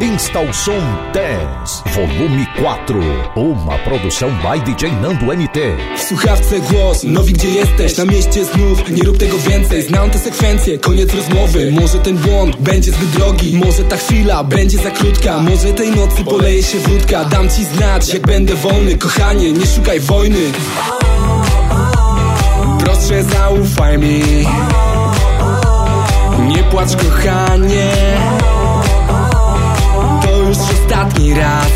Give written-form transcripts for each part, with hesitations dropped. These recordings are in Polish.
Instaução 10, volume 4. Uma produção by DJ Nando MT. W słuchawce głos, nowi gdzie jesteś? Na mieście znów, nie rób tego więcej. Znam te sekwencje, koniec rozmowy. Może ten błąd będzie zbyt drogi, może ta chwila będzie za krótka, może tej nocy poleje się wódka. Dam ci znać, jak będę wolny. Kochanie, nie szukaj wojny. Proszę, zaufaj mi. Nie płacz, kochanie. To już ostatni raz.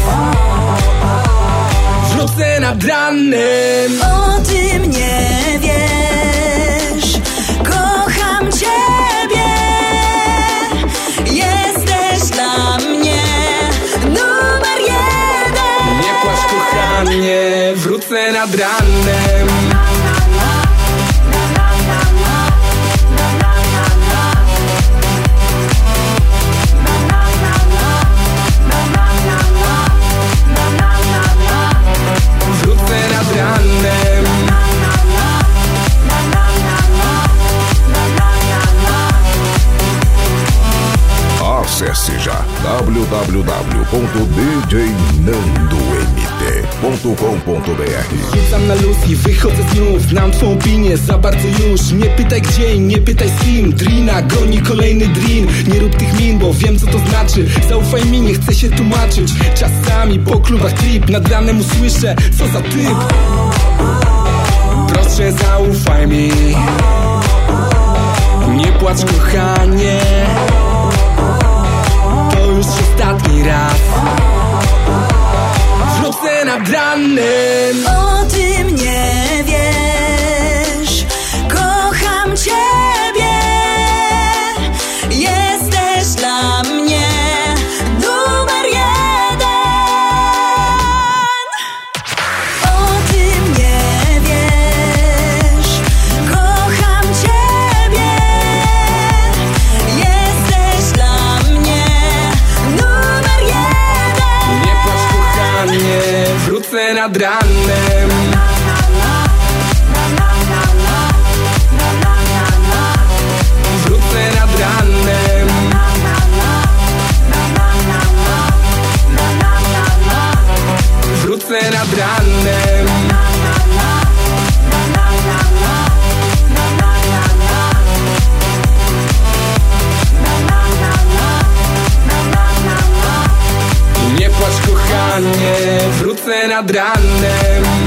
Wrócę nad ranem. O tym nie wiesz. Kocham ciebie. Jesteś dla mnie numer jeden. Nie płacz, kochanie. Wrócę nad ranem. Acesse já www.djnandomt.com.br. Rzucam na luz i wychodzę znów. Znam twą opinię za bardzo już. Nie pytaj gdzie i nie pytaj z kim. Drina goni kolejny drin. Nie rób tych min, bo wiem co to znaczy. Zaufaj mi, nie chcę się tłumaczyć. Czasami po klubach trip. Nad ranem usłyszę, co za typ. Proszę, zaufaj mi. Nie płacz, kochanie. To już ostatni raz. Wrócę nad ranem. O tym nie wiesz. Kocham ciebie. Jesteś dla mnie numer jeden. O tym nie wiesz. Kocham ciebie. Jesteś dla mnie numer jeden. Nie płacz, kochanie. Wrócę nad ranem. Wrócę nad ranem. Wrócę nad ranem. Nie płacz, kochanie. Wrócę nad ranem.